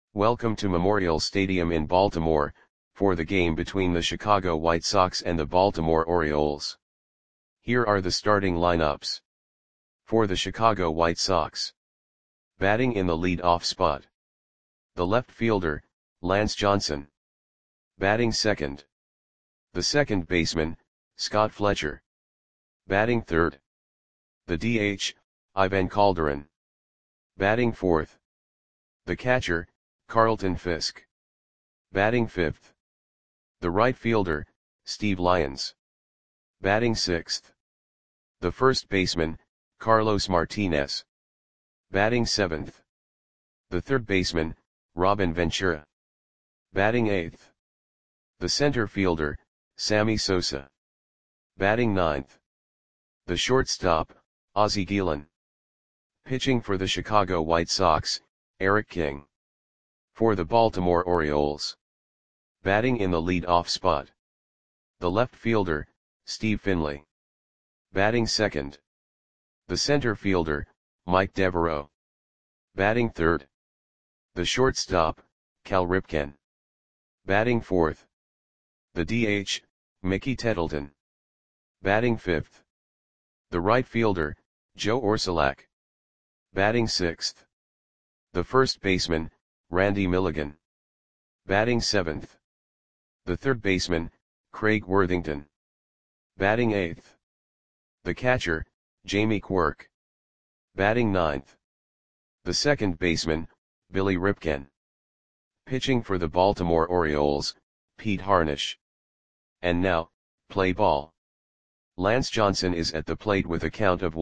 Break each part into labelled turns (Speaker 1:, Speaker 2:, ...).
Speaker 1: Welcome to Memorial Stadium in Baltimore, for the game between the Chicago White Sox and the Baltimore Orioles. Here are the starting lineups. For the Chicago White Sox. Batting in the lead-off spot. The left fielder, Lance Johnson. Batting second. The second baseman, Scott Fletcher. Batting third. The DH, Ivan Calderon. Batting fourth. The catcher, Carlton Fisk. Batting fifth. The right fielder, Steve Lyons. Batting sixth. The first baseman, Carlos Martinez. Batting seventh. The third baseman, Robin Ventura. Batting eighth. The center fielder, Sammy Sosa. Batting ninth. The shortstop, Ozzie Guillen. Pitching for the Chicago White Sox, Eric King. For the Baltimore Orioles. Batting in the lead-off spot. The left fielder, Steve Finley. Batting second. The center fielder, Mike Devereaux. Batting third. The shortstop, Cal Ripken. Batting fourth. The DH, Mickey Tettleton. Batting fifth. The right fielder, Joe Orsulak. Batting sixth. The first baseman, Randy Milligan. Batting seventh. The third baseman, Craig Worthington. Batting eighth. The catcher, Jamie Quirk. Batting ninth. The second baseman, Billy Ripken. Pitching for the Baltimore Orioles, Pete Harnisch. And now, play ball. Lance Johnson is at the plate with a count of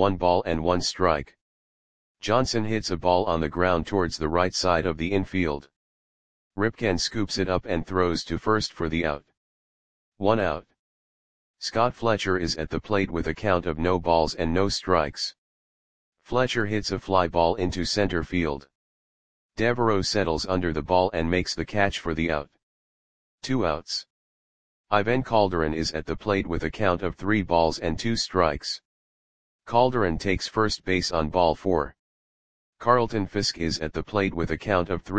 Speaker 1: 1-1 Johnson hits a ball on the ground towards the right side of the infield. Ripken scoops it up and throws to first for the out. 1 out. Scott Fletcher is at the plate with a count of 0-0. Fletcher hits a fly ball into center field. Devereaux settles under the ball and makes the catch for the out. 2 outs. Ivan Calderon is at the plate with a count of 3-2. Calderon takes first base on ball 4. Carlton Fisk is at the plate with a count of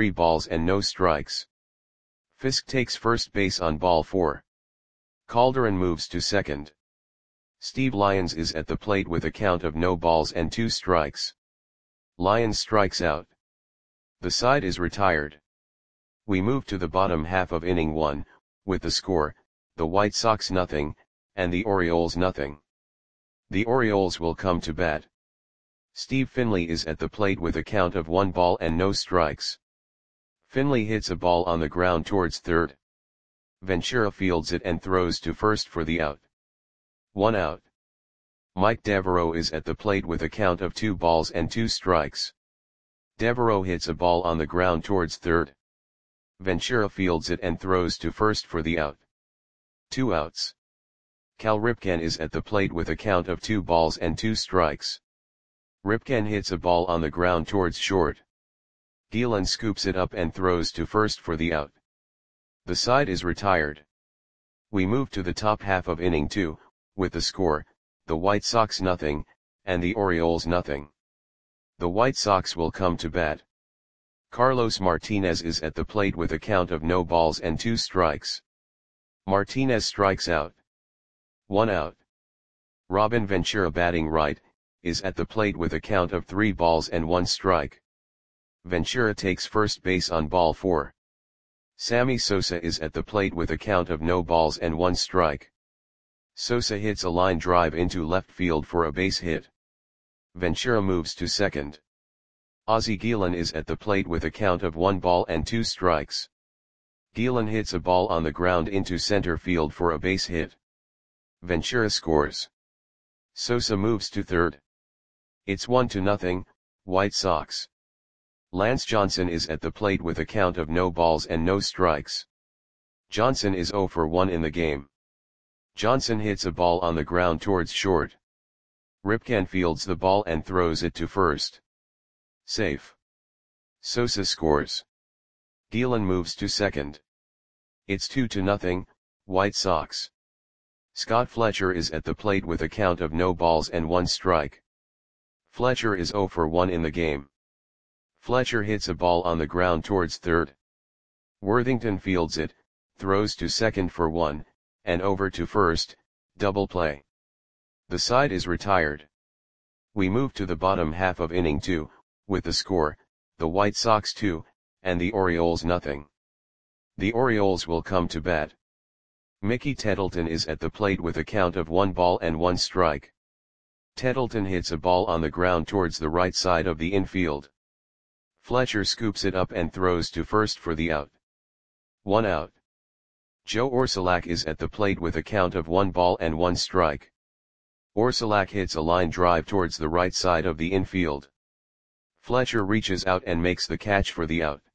Speaker 1: 3-0. Fisk takes first base on ball 4. Calderon moves to second. Steve Lyons is at the plate with a count of 0-2. Lyons strikes out. The side is retired. We move to the bottom half of inning 1, with the score, the White Sox 0, and the Orioles 0. The Orioles will come to bat. Steve Finley is at the plate with a count of 1-0. Finley hits a ball on the ground towards third. Ventura fields it and throws to first for the out. 1 out. Mike Devereaux is at the plate with a count of 2-2. Devereaux hits a ball on the ground towards third. Ventura fields it and throws to first for the out. 2 outs. Cal Ripken is at the plate with a count of 2-2. Ripken hits a ball on the ground towards short. Guillen scoops it up and throws to first for the out. The side is retired. We move to the top half of inning 2, with the score, the White Sox 0, and the Orioles 0. The White Sox will come to bat. Carlos Martinez is at the plate with a count of 0-2. Martinez strikes out. 1 out. Robin Ventura batting right, is at the plate with a count of 3-1. Ventura takes first base on ball 4. Sammy Sosa is at the plate with a count of 0-1. Sosa hits a line drive into left field for a base hit. Ventura moves to second. Ozzie Guillen is at the plate with a count of 1-2. Guillen hits a ball on the ground into center field for a base hit. Ventura scores. Sosa moves to third. It's 1-0, White Sox. Lance Johnson is at the plate with a count of 0-0. Johnson is 0 for 1 in the game. Johnson hits a ball on the ground towards short. Ripken fields the ball and throws it to first. Safe. Sosa scores. Guillen moves to second. It's 2-0, White Sox. Scott Fletcher is at the plate with a count of 0-1. Fletcher is 0 for 1 in the game. Fletcher hits a ball on the ground towards third. Worthington fields it, throws to second for 1, and over to first, double play. The side is retired. We move to the bottom half of inning 2, with the score, the White Sox 2, and the Orioles nothing. The Orioles will come to bat. Mickey Tettleton is at the plate with a count of 1 ball and 1 strike. Tettleton hits a ball on the ground towards the right side of the infield. Fletcher scoops it up and throws to first for the out. 1 out. Joe Orsulak is at the plate with a count of 1 ball and 1 strike. Orsulak hits a line drive towards the right side of the infield. Fletcher reaches out and makes the catch for the out.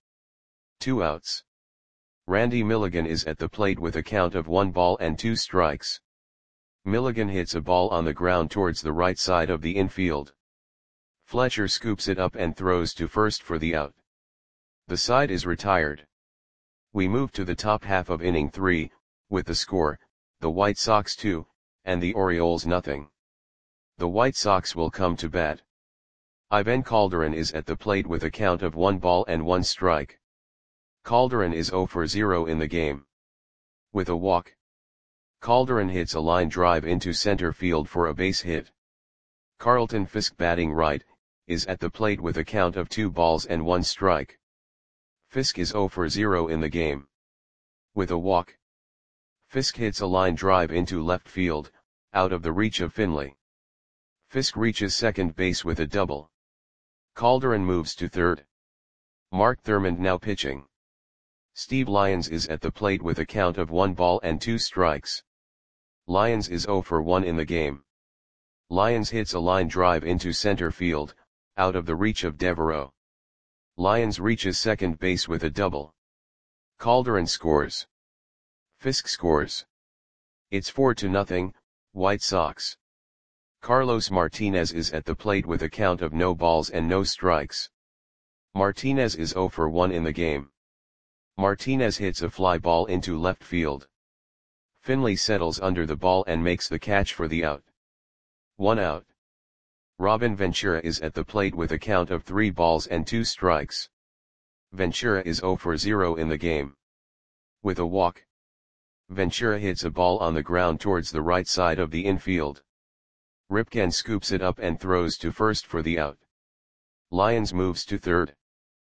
Speaker 1: 2 outs. Randy Milligan is at the plate with a count of 1 ball and 2 strikes. Milligan hits a ball on the ground towards the right side of the infield. Fletcher scoops it up and throws to first for the out. The side is retired. We move to the top half of inning 3, with the score, the White Sox 2, and the Orioles nothing. The White Sox will come to bat. Ivan Calderon is at the plate with a count of 1 ball and 1 strike. Calderon is 0 for 0 in the game. With a walk, Calderon hits a line drive into center field for a base hit. Carlton Fisk, batting right, is at the plate with a count of 2 balls and 1 strike. Fisk is 0 for 0 in the game. With a walk, Fisk hits a line drive into left field, out of the reach of Finley. Fisk reaches second base with a double. Calderon moves to third. Mark Thurmond now pitching. Steve Lyons is at the plate with a count of 1 ball and 2 strikes. Lyons is 0 for 1 in the game. Lyons hits a line drive into center field, out of the reach of Devereaux. Lyons reaches second base with a double. Calderon scores. Fisk scores. It's 4-0, White Sox. Carlos Martinez is at the plate with a count of no balls and no strikes. Martinez is 0 for 1 in the game. Martinez hits a fly ball into left field. Finley settles under the ball and makes the catch for the out. 1 out. Robin Ventura is at the plate with a count of 3 balls and 2 strikes. Ventura is 0 for 0 in the game. With a walk, Ventura hits a ball on the ground towards the right side of the infield. Ripken scoops it up and throws to first for the out. Lyons moves to third.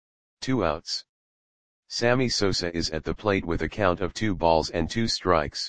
Speaker 1: 2 outs. Sammy Sosa is at the plate with a count of 2 balls and 2 strikes.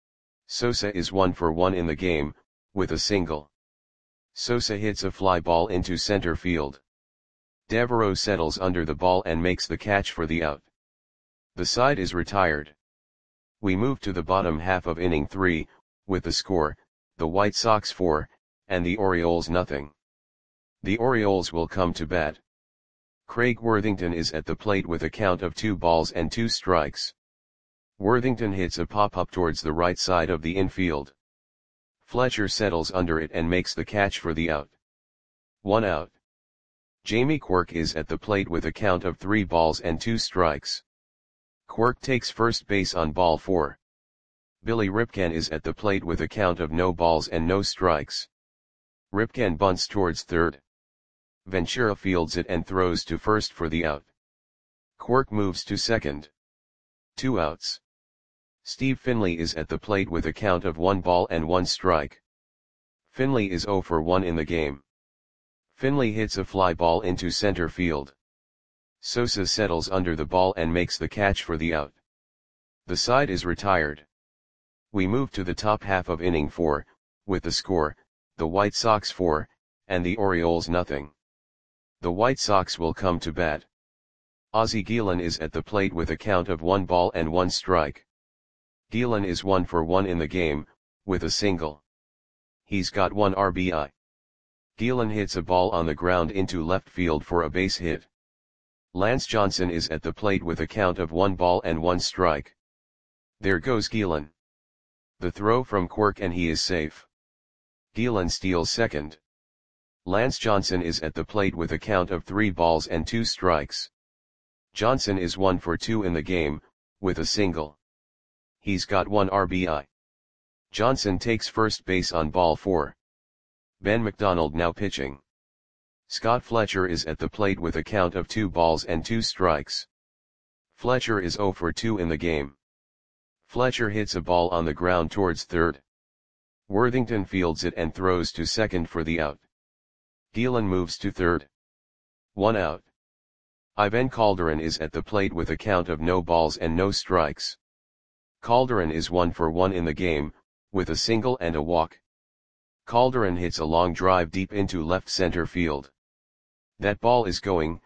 Speaker 1: Sosa is 1 for 1 in the game, with a single. Sosa hits a fly ball into center field. Devereaux settles under the ball and makes the catch for the out. The side is retired. We move to the bottom half of inning 3, with the score, the White Sox 4, and the Orioles nothing. The Orioles will come to bat. Craig Worthington is at the plate with a count of 2 balls and 2 strikes. Worthington hits a pop-up towards the right side of the infield. Fletcher settles under it and makes the catch for the out. 1 out. Jamie Quirk is at the plate with a count of 3 balls and 2 strikes. Quirk takes first base on ball 4. Billy Ripken is at the plate with a count of no balls and no strikes. Ripken bunts towards third. Ventura fields it and throws to first for the out. Quirk moves to second. 2 outs. Steve Finley is at the plate with a count of 1 ball and 1 strike. Finley is 0 for 1 in the game. Finley hits a fly ball into center field. Sosa settles under the ball and makes the catch for the out. The side is retired. We move to the top half of inning 4, with the score, the White Sox 4, and the Orioles nothing. The White Sox will come to bat. Ozzie Guillen is at the plate with a count of 1 ball and 1 strike. Guillen is 1 for 1 in the game, with a single. He's got 1 RBI. Guillen hits a ball on the ground into left field for a base hit. Lance Johnson is at the plate with a count of 1 ball and 1 strike. There goes Guillen. The throw from Quirk and he is safe. Guillen steals second. Lance Johnson is at the plate with a count of 3 balls and 2 strikes. Johnson is 1 for 2 in the game, with a single. He's got 1 RBI. Johnson takes first base on ball 4. Ben McDonald now pitching. Scott Fletcher is at the plate with a count of 2 balls and 2 strikes. Fletcher is 0 for 2 in the game. Fletcher hits a ball on the ground towards third. Worthington fields it and throws to second for the out. Gielan moves to third. 1 out. Ivan Calderon is at the plate with a count of no balls and no strikes. Calderon is 1 for 1 in the game, with a single and a walk. Calderon hits a long drive deep into left center field. That ball is gone.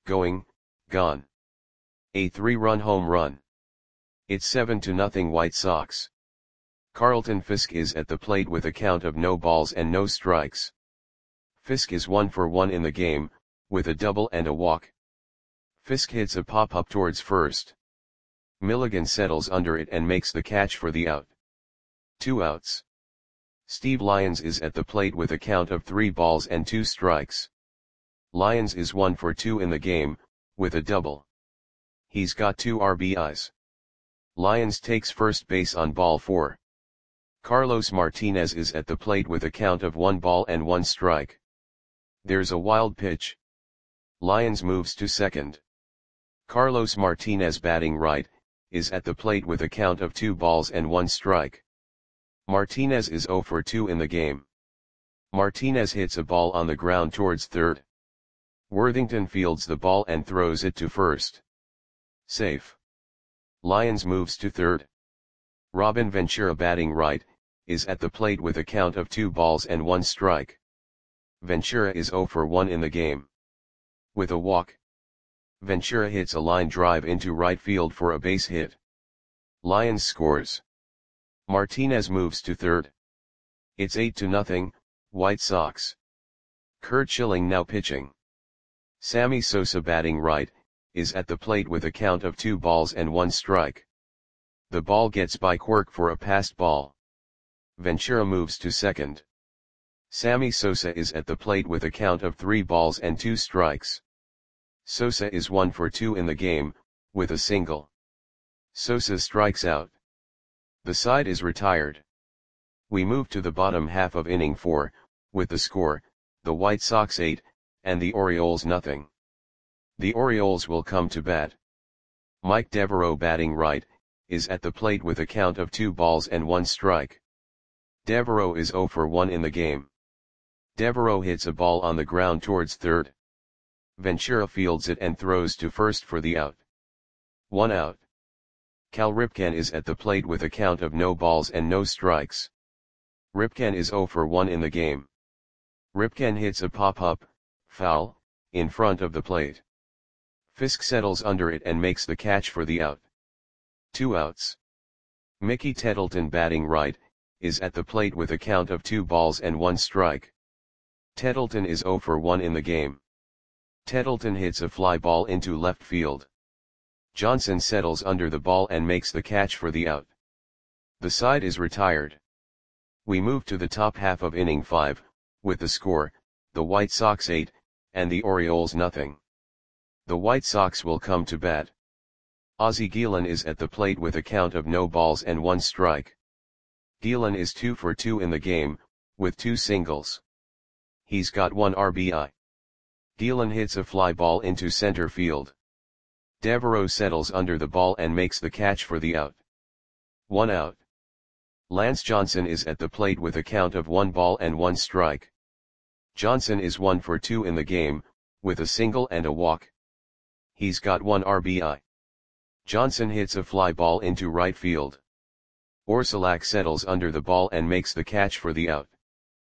Speaker 1: A 3-run home run. It's 7-0 White Sox. Carlton Fisk is at the plate with a count of no balls and no strikes. Fisk is 1 for 1 in the game, with a double and a walk. Fisk hits a pop-up towards first. Milligan settles under it and makes the catch for the out. 2 outs. Steve Lyons is at the plate with a count of 3 balls and 2 strikes. Lyons is 1 for 2 in the game, with a double. He's got 2 RBIs. Lyons takes first base on ball 4. Carlos Martinez is at the plate with a count of 1 ball and 1 strike. There's a wild pitch. Lyons moves to second. Carlos Martinez, batting right, is at the plate with a count of 2 balls and 1 strike. Martinez is 0 for 2 in the game. Martinez hits a ball on the ground towards third. Worthington fields the ball and throws it to first. Safe. Lyons moves to third. Robin Ventura, batting right, is at the plate with a count of 2 balls and 1 strike. Ventura is 0 for 1 in the game. With a walk. Ventura hits a line drive into right field for a base hit. Lyons scores. Martinez moves to third. It's 8-0, White Sox. Curt Schilling now pitching. Sammy Sosa, batting right, is at the plate with a count of 2 balls and 1 strike. The ball gets by Quirk for a passed ball. Ventura moves to second. Sammy Sosa is at the plate with a count of 3 balls and 2 strikes. Sosa is 1 for 2 in the game, with a single. Sosa strikes out. The side is retired. We move to the bottom half of inning 4, with the score, the White Sox 8, and the Orioles nothing. The Orioles will come to bat. Mike Devereaux, batting right, is at the plate with a count of 2 balls and 1 strike. Devereaux is 0 for 1 in the game. Devereaux hits a ball on the ground towards third. Ventura fields it and throws to first for the out. 1 out. Cal Ripken is at the plate with a count of no balls and no strikes. Ripken is 0 for 1 in the game. Ripken hits a pop-up, foul, in front of the plate. Fisk settles under it and makes the catch for the out. 2 outs. Mickey Tettleton, batting right, is at the plate with a count of 2 balls and 1 strike. Tettleton is 0 for 1 in the game. Tettleton hits a fly ball into left field. Johnson settles under the ball and makes the catch for the out. The side is retired. We move to the top half of inning 5, with the score, the White Sox 8, and the Orioles nothing. The White Sox will come to bat. Ozzie Gielan is at the plate with a count of no balls and 1 strike. Gielan is 2 for 2 in the game, with 2 singles. He's got 1 RBI. Gielan hits a fly ball into center field. Devereaux settles under the ball and makes the catch for the out. 1 out. Lance Johnson is at the plate with a count of 1 ball and 1 strike. Johnson is 1 for 2 in the game, with a single and a walk. He's got 1 RBI. Johnson hits a fly ball into right field. Orsulak settles under the ball and makes the catch for the out.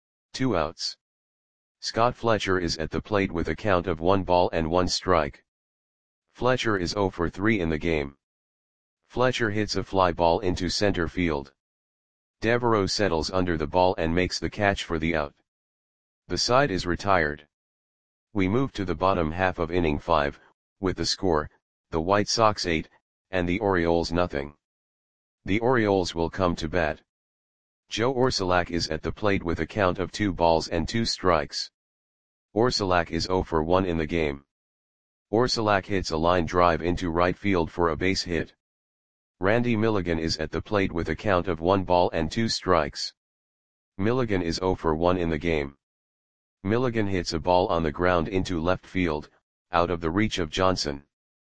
Speaker 1: 2 outs. Scott Fletcher is at the plate with a count of 1 ball and 1 strike. Fletcher is 0 for 3 in the game. Fletcher hits a fly ball into center field. Devereaux settles under the ball and makes the catch for the out. The side is retired. We move to the bottom half of inning 5, with the score, the White Sox 8, and the Orioles nothing. The Orioles will come to bat. Joe Orsulak is at the plate with a count of 2 balls and 2 strikes. Orsulak is 0 for 1 in the game. Orsulak hits a line drive into right field for a base hit. Randy Milligan is at the plate with a count of 1 ball and 2 strikes. Milligan is 0 for 1 in the game. Milligan hits a ball on the ground into left field, out of the reach of Johnson.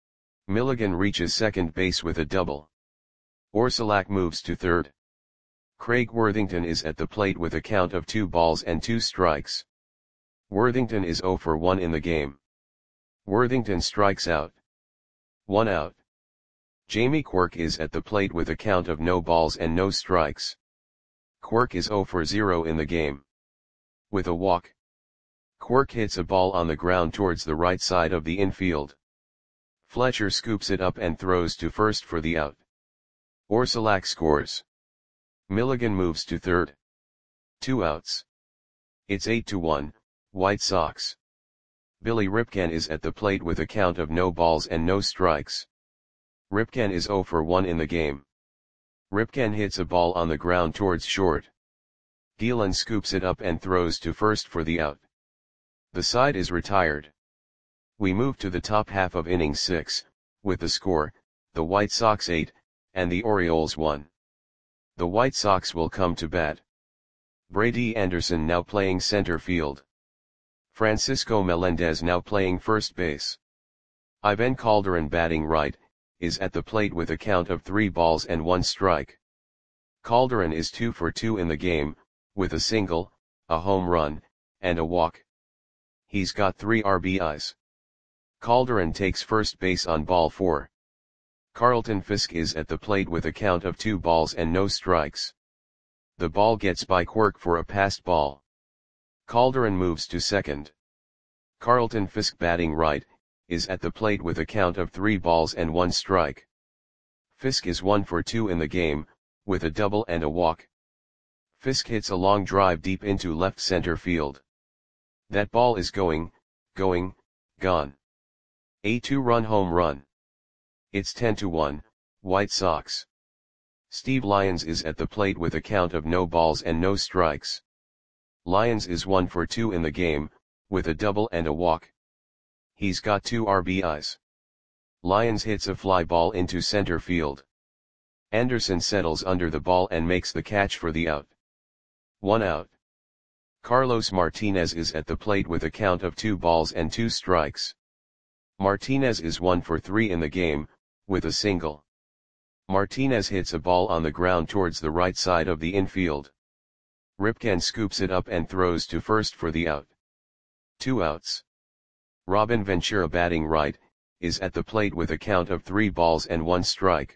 Speaker 1: Milligan reaches second base with a double. Orsulak moves to third. Craig Worthington is at the plate with a count of 2 balls and 2 strikes. Worthington is 0 for 1 in the game. Worthington strikes out. 1 out. Jamie Quirk is at the plate with a count of no balls and no strikes. Quirk is 0 for 0 in the game. With a walk. Quirk hits a ball on the ground towards the right side of the infield. Fletcher scoops it up and throws to first for the out. Orsulak scores. Milligan moves to third. 2 outs. It's 8-1, White Sox. Billy Ripken is at the plate with a count of no balls and no strikes. Ripken is 0 for 1 in the game. Ripken hits a ball on the ground towards short. Gielan scoops it up and throws to first for the out. The side is retired. We move to the top half of inning 6, with the score, the White Sox 8, and the Orioles 1. The White Sox will come to bat. Brady Anderson now playing center field. Francisco Melendez now playing first base. Ivan Calderon batting right, is at the plate with a count of 3 balls and 1 strike. Calderon is 2 for 2 in the game, with a single, a home run, and a walk. He's got 3 RBIs. Calderon takes first base on ball 4. Carlton Fisk is at the plate with a count of 2 balls and no strikes. The ball gets by Quirk for a passed ball. Calderon moves to second. Carlton Fisk batting right, is at the plate with a count of 3 balls and 1 strike. Fisk is 1 for 2 in the game, with a double and a walk. Fisk hits a long drive deep into left center field. That ball is gone. A 2-run home run. It's 10-1, White Sox. Steve Lyons is at the plate with a count of no balls and no strikes. Lyons is 1 for 2 in the game, with a double and a walk. He's got 2 RBIs. Lyons hits a fly ball into center field. Anderson settles under the ball and makes the catch for the out. 1 out. Carlos Martinez is at the plate with a count of 2 balls and 2 strikes. Martinez is 1 for 3 in the game, with a single. Martinez hits a ball on the ground towards the right side of the infield. Ripken scoops it up and throws to first for the out. 2 outs. Robin Ventura batting right, is at the plate with a count of 3 balls and 1 strike.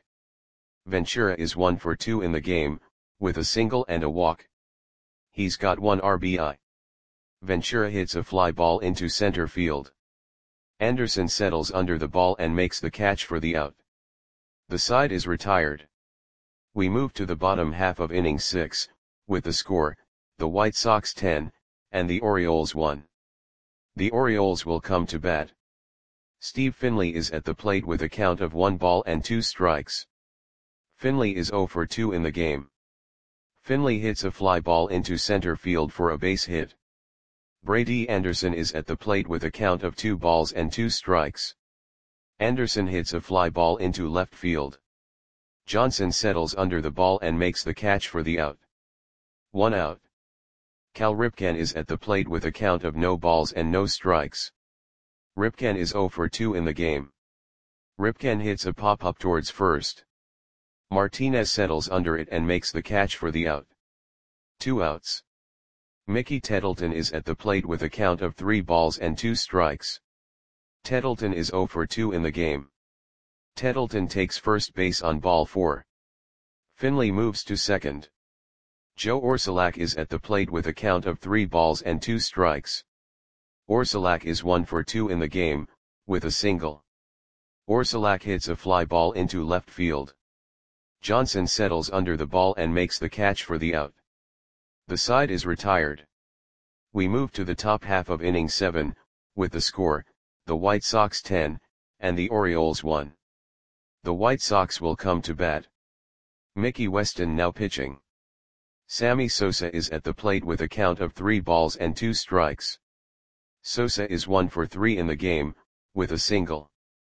Speaker 1: Ventura is 1 for 2 in the game, with a single and a walk. He's got 1 RBI. Ventura hits a fly ball into center field. Anderson settles under the ball and makes the catch for the out. The side is retired. We move to the bottom half of inning 6, with the score, the White Sox 10, and the Orioles 1. The Orioles will come to bat. Steve Finley is at the plate with a count of 1 ball and 2 strikes. Finley is 0 for 2 in the game. Finley hits a fly ball into center field for a base hit. Brady Anderson is at the plate with a count of 2 balls and 2 strikes. Anderson hits a fly ball into left field. Johnson settles under the ball and makes the catch for the out. 1 out. Cal Ripken is at the plate with a count of no balls and no strikes. Ripken is 0 for 2 in the game. Ripken hits a pop-up towards first. Martinez settles under it and makes the catch for the out. 2 outs. Mickey Tettleton is at the plate with a count of 3 balls and 2 strikes. Tettleton is 0 for 2 in the game. Tettleton takes first base on ball 4. Finley moves to second. Joe Orsulak is at the plate with a count of 3 balls and 2 strikes. Orsulak is 1 for 2 in the game, with a single. Orsulak hits a fly ball into left field. Johnson settles under the ball and makes the catch for the out. The side is retired. We move to the top half of inning 7, with the score, the White Sox 10, and the Orioles 1. The White Sox will come to bat. Mickey Weston now pitching. Sammy Sosa is at the plate with a count of 3 balls and 2 strikes. Sosa is 1 for 3 in the game, with a single.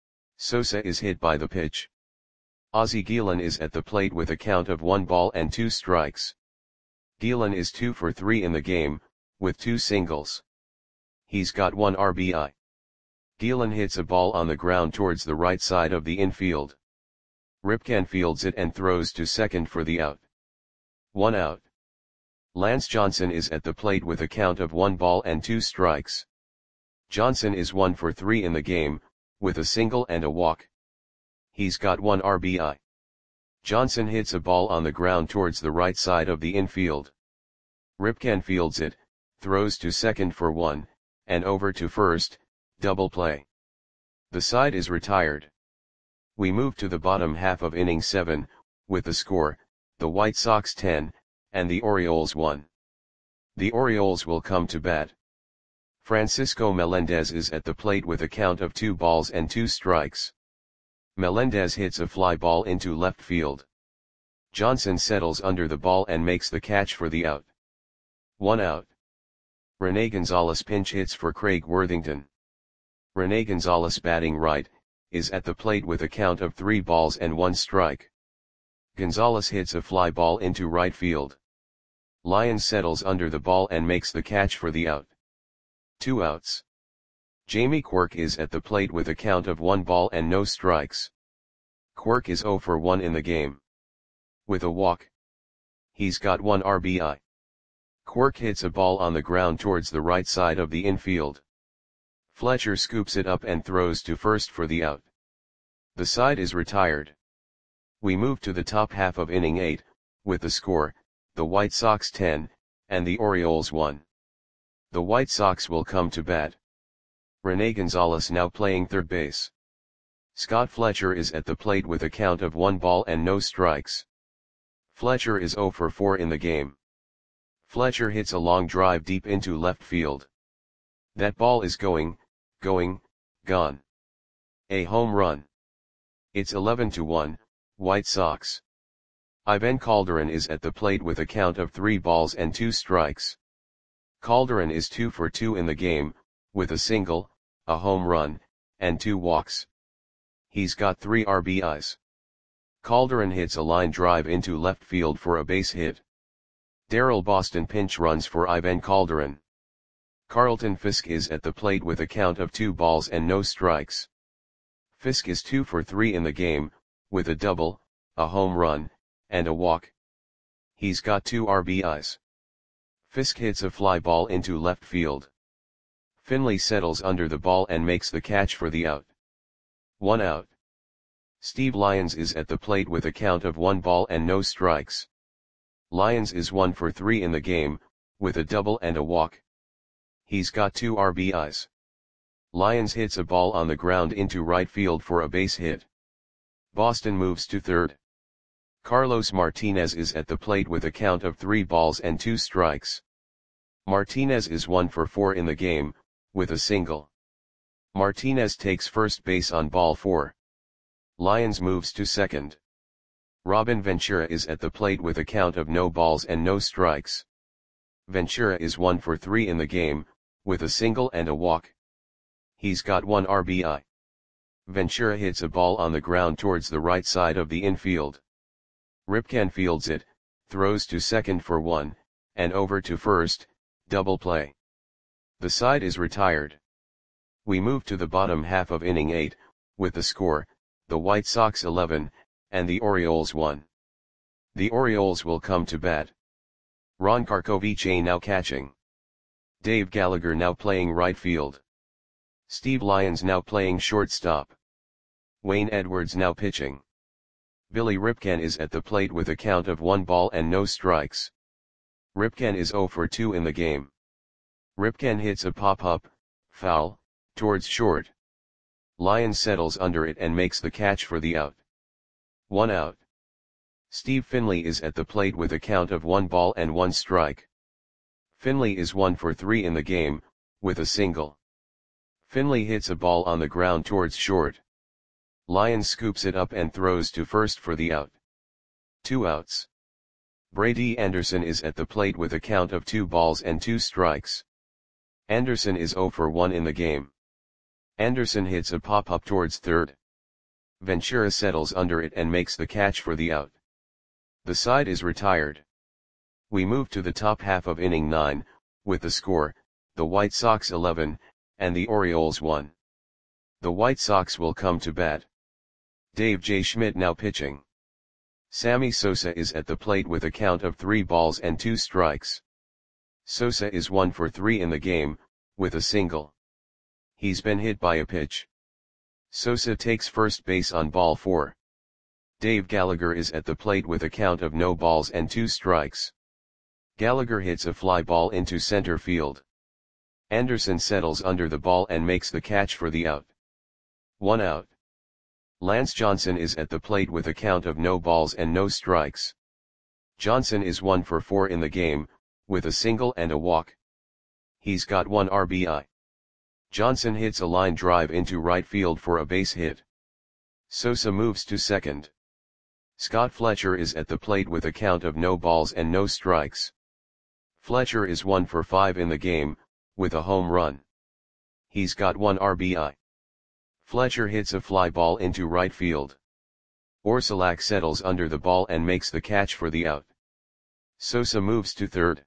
Speaker 1: Sosa is hit by the pitch. Ozzie Gielan is at the plate with a count of 1 ball and 2 strikes. Gielan is 2 for 3 in the game, with 2 singles. He's got 1 RBI. Gielan hits a ball on the ground towards the right side of the infield. Ripken fields it and throws to second for the out. 1 out. Lance Johnson is at the plate with a count of 1 ball and 2 strikes. Johnson is 1 for 3 in the game, with a single and a walk. He's got 1 RBI. Johnson hits a ball on the ground towards the right side of the infield. Ripken fields it, throws to second for 1, and over to first, double play. The side is retired. We move to the bottom half of inning 7, with the score, the White Sox 10, and the Orioles 1. The Orioles will come to bat. Francisco Melendez is at the plate with a count of 2 balls and 2 strikes. Melendez hits a fly ball into left field. Johnson settles under the ball and makes the catch for the out. 1 out. Rene Gonzalez pinch hits for Craig Worthington. Rene Gonzalez, batting right, is at the plate with a count of 3 balls and 1 strike. Gonzalez hits a fly ball into right field. Lyons settles under the ball and makes the catch for the out. 2 outs. Jamie Quirk is at the plate with a count of 1 ball and no strikes. Quirk is 0 for 1 in the game. With a walk. He's got 1 RBI. Quirk hits a ball on the ground towards the right side of the infield. Fletcher scoops it up and throws to first for the out. The side is retired. We move to the top half of inning 8, with the score, the White Sox 10, and the Orioles 1. The White Sox will come to bat. Rene Gonzalez now playing third base. Scott Fletcher is at the plate with a count of 1 ball and no strikes. Fletcher is 0 for 4 in the game. Fletcher hits a long drive deep into left field. That ball is gone. A home run. It's 11-1, White Sox. Ivan Calderon is at the plate with a count of 3 balls and 2 strikes. Calderon is 2 for 2 in the game, with a single, a home run, and 2 walks. He's got 3 RBIs. Calderon hits a line drive into left field for a base hit. Darrell Boston pinch runs for Ivan Calderon. Carlton Fisk is at the plate with a count of 2 balls and no strikes. Fisk is 2 for 3 in the game, with a double, a home run, and a walk. He's got 2 RBIs. Fisk hits a fly ball into left field. Finley settles under the ball and makes the catch for the out. 1 out. Steve Lyons is at the plate with a count of 1 ball and no strikes. Lyons is 1 for 3 in the game, with a double and a walk. He's got 2 RBIs. Lyons hits a ball on the ground into right field for a base hit. Boston moves to third. Carlos Martinez is at the plate with a count of 3 balls and 2 strikes. Martinez is 1 for 4 in the game, with a single. Martinez takes first base on ball 4. Lyons moves to second. Robin Ventura is at the plate with a count of no balls and no strikes. Ventura is 1 for 3 in the game, with a single and a walk. He's got 1 RBI. Ventura hits a ball on the ground towards the right side of the infield. Ripken fields it, throws to second for 1, and over to first, double play. The side is retired. We move to the bottom half of inning 8, with the score, the White Sox 11, and the Orioles 1. The Orioles will come to bat. Ron Karkovice now catching. Dave Gallagher now playing right field. Steve Lyons now playing shortstop. Wayne Edwards now pitching. Billy Ripken is at the plate with a count of 1 ball and no strikes. Ripken is 0 for 2 in the game. Ripken hits a pop-up, foul, towards short. Lyons settles under it and makes the catch for the out. 1 out. Steve Finley is at the plate with a count of 1 ball and 1 strike. Finley is 1 for 3 in the game, with a single. Finley hits a ball on the ground towards short. Lyons scoops it up and throws to first for the out. 2 outs. Brady Anderson is at the plate with a count of 2 balls and 2 strikes. Anderson is 0 for 1 in the game. Anderson hits a pop-up towards third. Ventura settles under it and makes the catch for the out. The side is retired. We move to the top half of inning 9, with the score, the White Sox 11, and the Orioles 1. The White Sox will come to bat. Dave J. Schmidt now pitching. Sammy Sosa is at the plate with a count of 3 balls and 2 strikes. Sosa is 1 for 3 in the game, with a single. He's been hit by a pitch. Sosa takes first base on ball 4. Dave Gallagher is at the plate with a count of no balls and 2 strikes. Gallagher hits a fly ball into center field. Anderson settles under the ball and makes the catch for the out. 1 out. Lance Johnson is at the plate with a count of no balls and no strikes. Johnson is 1 for 4 in the game, with a single and a walk. He's got 1 RBI. Johnson hits a line drive into right field for a base hit. Sosa moves to second. Scott Fletcher is at the plate with a count of no balls and no strikes. Fletcher is 1 for 5 in the game, with a home run. He's got 1 RBI. Fletcher hits a fly ball into right field. Orsulak settles under the ball and makes the catch for the out. Sosa moves to third.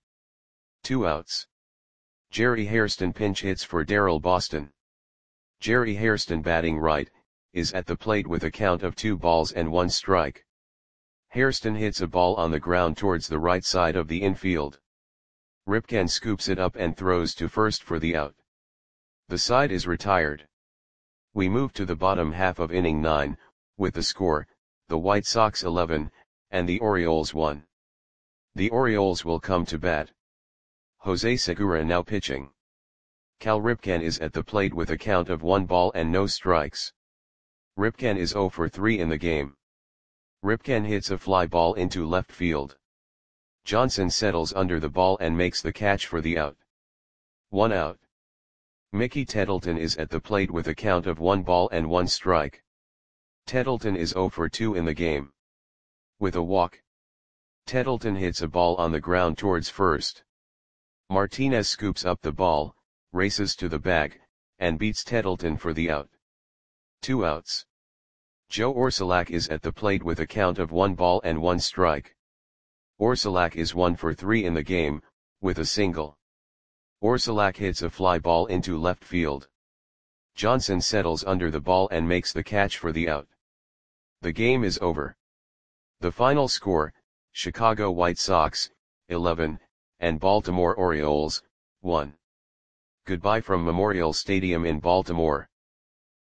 Speaker 1: 2 outs. Jerry Hairston pinch hits for Darrell Boston. Jerry Hairston, batting right, is at the plate with a count of 2 balls and 1 strike. Hairston hits a ball on the ground towards the right side of the infield. Ripken scoops it up and throws to first for the out. The side is retired. We move to the bottom half of inning 9, with the score, the White Sox 11, and the Orioles 1. The Orioles will come to bat. Jose Segura now pitching. Cal Ripken is at the plate with a count of 1 ball and no strikes. Ripken is 0 for 3 in the game. Ripken hits a fly ball into left field. Johnson settles under the ball and makes the catch for the out. 1 out. Mickey Tettleton is at the plate with a count of 1 ball and 1 strike. Tettleton is 0 for 2 in the game. With a walk. Tettleton hits a ball on the ground towards first. Martinez scoops up the ball, races to the bag, and beats Tettleton for the out. 2 outs. Joe Orsulak is at the plate with a count of 1 ball and 1 strike. Orsulak is 1 for 3 in the game, with a single. Orsulak hits a fly ball into left field. Johnson settles under the ball and makes the catch for the out. The game is over. The final score, Chicago White Sox, 11, and Baltimore Orioles, 1. Goodbye from Memorial Stadium in Baltimore.